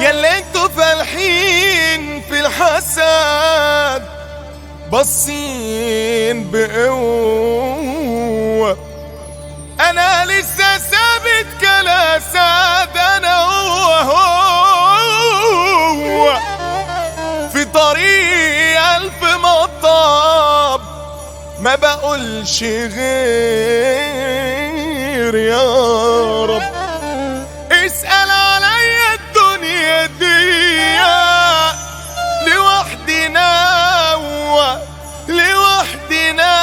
ياللي انتوا فالحين في الحسد بصين بقوة، انا لسه ثابت كالاسد، انا هو في طريق الف مطب، ما بقولش غير يا رب. اسأل عليا الدنيا دي لوحدنا لوحدنا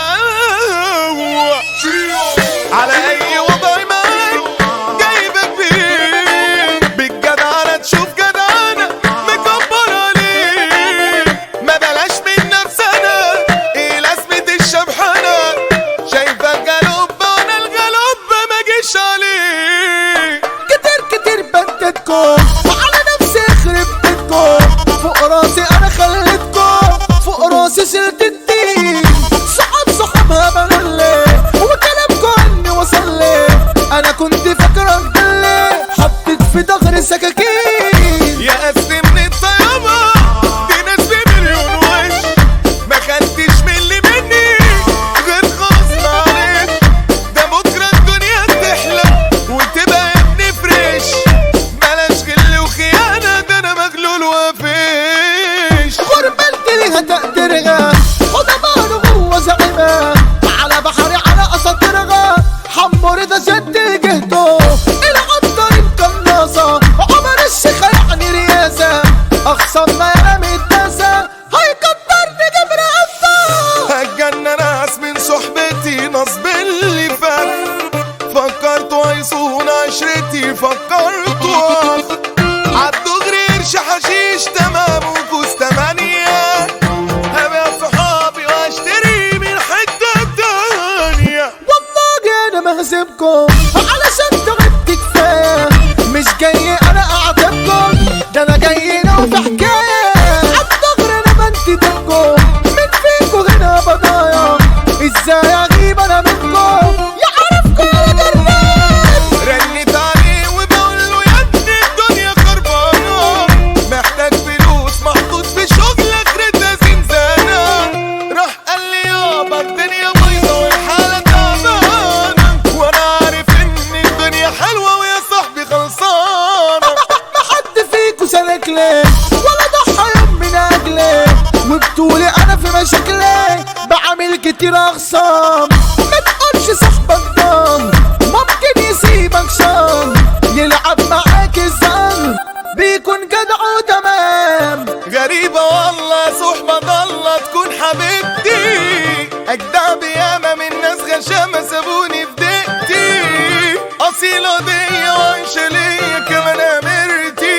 على اي وضع معاك جايبك فيه، بالجدعنة تشوف جدعنة مكبر عليك، ما بلاش من نفسنا ايه لازمة الشبحانة، شايفة الجلوب وانا الجلوب ما جيش عليك. كتير بددكم وعلى نفسي اخرب بيتكم، فوق راسي انا خليتكم، فوق راسي شلت الدين، صحابها بلولي وكلامكم اني وصل لي، انا كنت فاكرك دلي حطيت في ضهري سكاكين. يا قسم من الطيابة دي ناس بمليون وش، ما خدتش من اللي مني غير غصب عليك، ده بكرة الدنيا تحلى وتبقى يا ابني فريش، بلاش غل وخيانة، ده انا مغلول ومفيش. غربتي ليها تقديرها وضمان وهو زعيمها، على بحري على اساطيرها، حمو رضا شد جهده، العطار القناصة عمر الشيخ يعني رياسة، اخصم ما يرمي الداسة هيقدرني جبر قفا. هتجنن ناس من صحبتي نصب اللي فات، فكرتوا هيصون عشرتي، فكرتوا عدوا غير قرش حشيش تمام وكوس تمانية، هبيع صحابي واشتري من حتة تانية. والله انا ما هسيبكم علشان تعبت كفاية، مش جاي انا اعاتبكم، ده انا جاي نوفي حكاية، عالدغري انا بنتدبكم، من فيكم هنا بضايع، ازاي اغيب انا منكم يعرفكم يا جربان. رنت عليه وبقول له يا ابني الدنيا خربانة، محتاج فلوس محطوط في شغل اخرتها زنزانة، راح قال لي يابا الدنيا بايظة والحالة تعبانة، وانا عارف ان الدنيا حلوة ويا صاحبي خلصانة. ما حد فيكم سلك لي ولا ضحى يوم من اجلي، وبطولي انا في مشاكلي بعمل كتير اخصام، ما تقولش صاحبك ضل ممكن يسيبك شر، يلعب معاك الزن بيكون جدع وتمام. غريبة والله صحبة ضالة تكون حبيبتي، أجدع بياما من ناس غشامة سابوني في دقتي، أصيلة دي وعايشة ليا كمان أميرتي،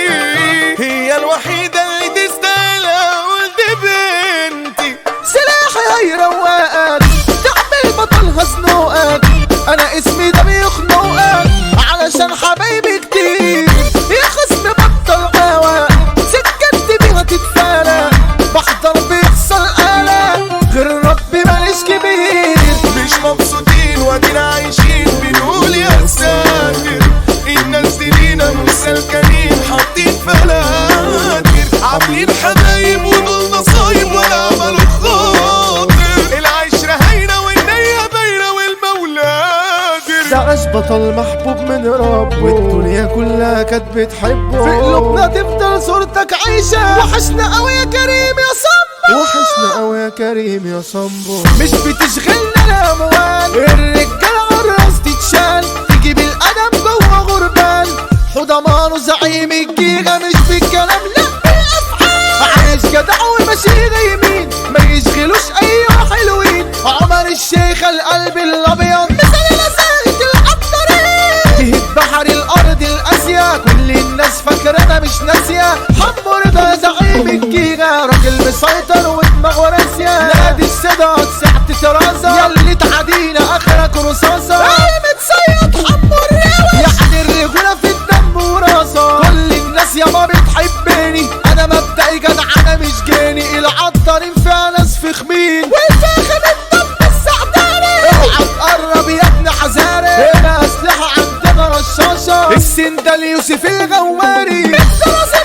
هي الوحيدة اللي تستاهل أقول دي بنتي. سلاحي هيروقك تعمل بطل هزنوقك، انا اسمي ده بيخنقك علشان حبايبي كتير، يا خصم بطل قوى سكتي بيها تتفالى، بحضر بيحصل قلق غير ربي ماليش كبير. مش مبسوطين وادينا عايشين بنقول يا ساتر، الناس دي لينا مش سلكانين حاطين فلاتر، عاملين حبايب ودول نصايب ولا عملوا خاطر، العشرة هاينة والنية باينة والمولى قادر. ده عاش بطل محبوب من ربه، والدنيا كلها كانت بتحبه، في قلوبنا تفضل صورتك عايشة، وحشنا قوي يا كريم يا صنبو، وحشنا قوي يا كريم يا صنبو. مش بتشغلنا الاموال، الرجالة عالراس تتشال، تجيب الادب جوه غربال، حضمانه زعيم الجيجا مش بالكلام لا بالافعال، عايش جدع وماشي يمين ما يشغلوش ايوه حلوين، عمر الشيخ القلب الابيض مثل لسانة العطارين، تهد بحر الارض الاسيا كل الناس فاكرنا مش ناسيه، حمو رضا زعيم الجيجا راجل مسيطر ودماغه راسيه، نادي السادات ساعة ترازة ياللي تعدينا اخرك رصاصة، متصيد حمو الراوي يعني الرجولة في الدم وراسة، كل الناس يابا بتحبني انا مبدئي جدع انا مش جاني، العطارين فيها ناس فخمين والفاخم الدم السعداني، اوعى تقرب يا ابن حزاري، هنا اسلحة عندنا رشاشة، السندال يوسف الغواري، الدراسة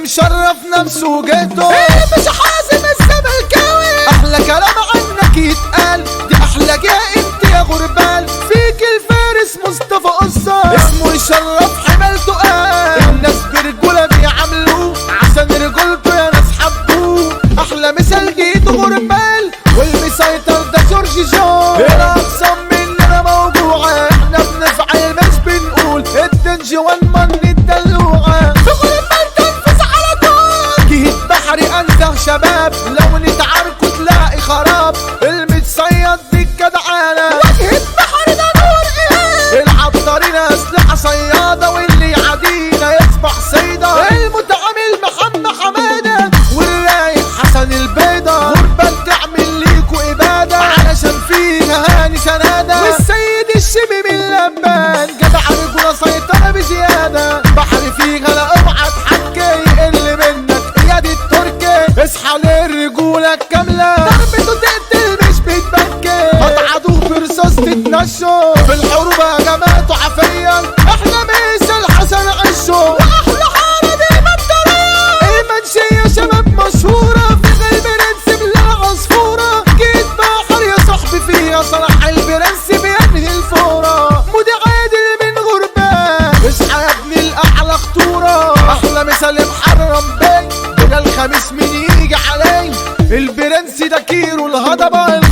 مشرف نفسه وجهته مش حازم الزملكاوي. احلى كلام عنك يتقال، دي احلى جاء انت يا غربال. فيك الفارس مصطفى قصة اسمه يشرف حمالته قال. الناس برجولة بيعاملوه عشان رجولته يا ناس حبوه. احلى مثال جيت غربال والمسيطر ده جورج جو. الاقسم مننا موجوعة احنا بنفعل مش بنقول. الدنج والمن الدلوعة في غربال تنفذ على طول. جيت بحري انزه شباب لو نتعاركوا تلاقي خراب. المتصيد بالجدعانة واجهة بحري ده نور ايه. العطارين اسلحة صيادة واللي يعادينا يصبح صيدة. المتعامل محمد حمادة والرايق حسن البيضة. غربال تعمل ليكوا ابادة علشان فيها هاني سنادة. والسيد الشبي من لبان جدع رجولة سيطرة بزيادة. بحري فيها لا اوعى تحكي اللي منك اياد التركي. اصحى للرجولة الكاملة ضربته تقتل مش بتبكي. هتعادوه برصاص تتنشوا في الحروب هجماته عافية. احنا مثل حسن عشو واحلى حارة دي مبدرية. المنشية شباب مشهورة في قلب برنس بلا عصفورة. جيت بحر يا صاحبي فيها صلاح البرنس بينهي الفورة. مودي عادل من غربال اصحى يا ابني الاعلى خطورة. احلى مثال محرم بي بلا الخميس مين يجي علي. البرنس ده كيرو الهضبة